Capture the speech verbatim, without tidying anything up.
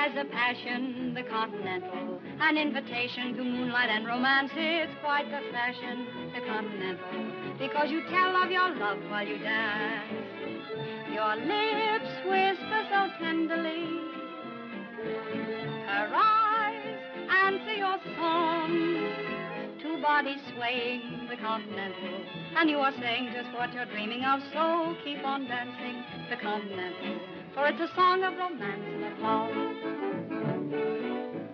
has a passion, the continental, an invitation to moonlight and romance. It's quite the fashion, the continental, because you tell of your love while you dance. Your lips whisper so tenderly, her eyes answer your song. Two bodies swaying, the continental, and you are saying just what you're dreaming of. So keep on dancing, the continental, for it's a song of romance and of love.